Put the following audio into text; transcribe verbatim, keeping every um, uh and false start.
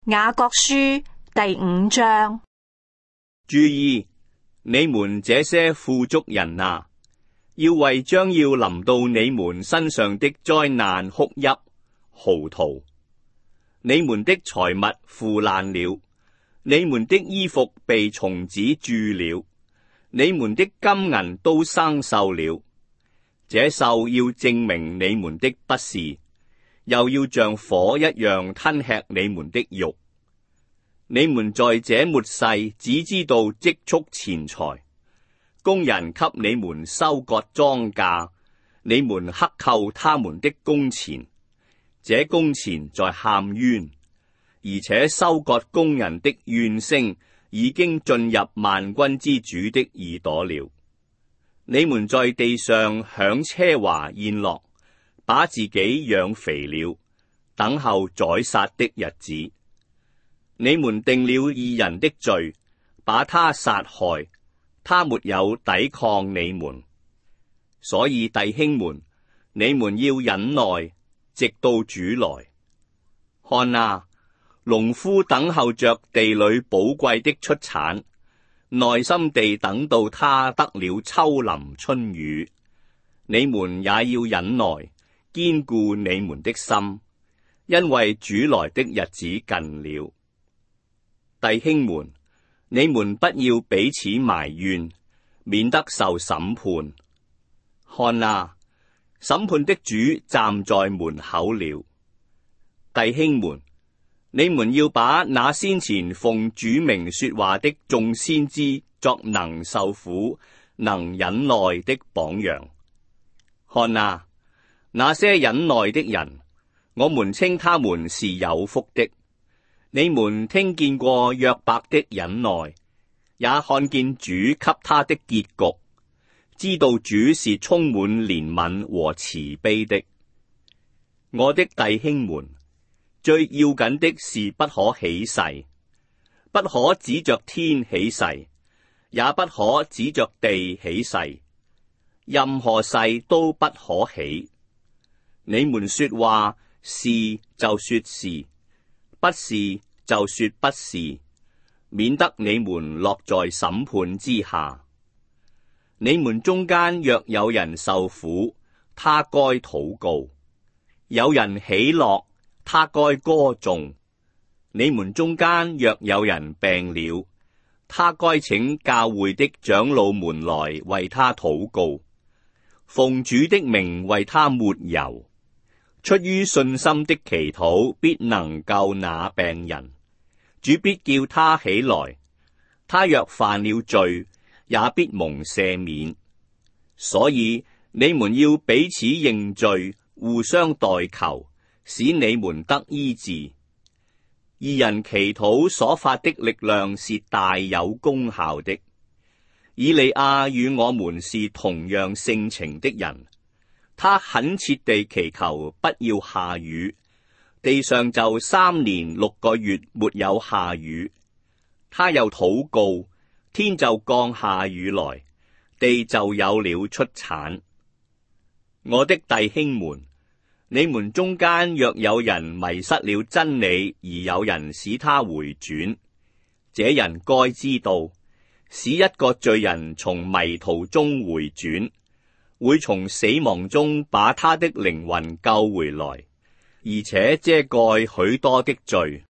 雅各書第五章。 注意，你們這些富足人啊，要為將要臨到你們身上的災難哭泣、嚎啕。你們的財物腐爛了，你們的衣服被蟲子蛀了，你們的金銀都生鏽了。這鏽要證明你們的不是，又要像火一樣吞吃你們的肉。你們在這末世只知道積蓄錢財，工人給你們收割莊稼，你們克扣他們的工錢，這工錢在喊冤，而且收割工人的怨聲已經進入萬軍之主的耳朵了。你們在地上享奢華宴樂，把自己養肥了，等候宰殺的日子。你們定了義人的罪，把他殺害，他沒有抵抗你們。所以弟兄們，你們要忍耐，直到主來。看啊，農夫等候着地裏寶貴的出產，耐心地等到他得了秋霖春雨。你們也要忍耐，堅固你們的心，因為主來的日子近了。弟兄們，你們不要彼此埋怨，免得受審判。看啊，審判的主站在門口了。弟兄們，你們要把那先前奉主名說話的眾先知作能受苦、能忍耐的榜樣。看啊，那些忍耐的人，我們稱他們是有福的。你們聽見過約伯的忍耐，也看見主給他的結局，知道主是充滿憐憫和慈悲的。我的弟兄們，最要緊的是不可起誓，不可指着天起誓，也不可指着地起誓，任何誓都不可起。你們說話是就說是，不是就說不是，免得你們落在審判之下。你們中間若有人受苦，他該禱告；有人喜樂，他該歌頌。你們中間若有人病了，他該請教會的長老們來為他禱告，奉主的名為他抹油。出於信心的祈禱必能救那病人，主必叫他起來。他若犯了罪，也必蒙赦免。所以你們要彼此認罪，互相代求，使你們得醫治。義人祈禱所發的力量是大有功效的。以利亞與我們是同樣性情的人。他懇切地祈求不要下雨，地上就三年六個月沒有下雨。他又禱告，天就降下雨來，地就有了出產。我的弟兄們，你們中間若有人迷失了真理，而有人使他回轉，這人該知道，使一個罪人從迷途中回轉，會從死亡中把他的靈魂救回來，而且遮蓋許多的罪。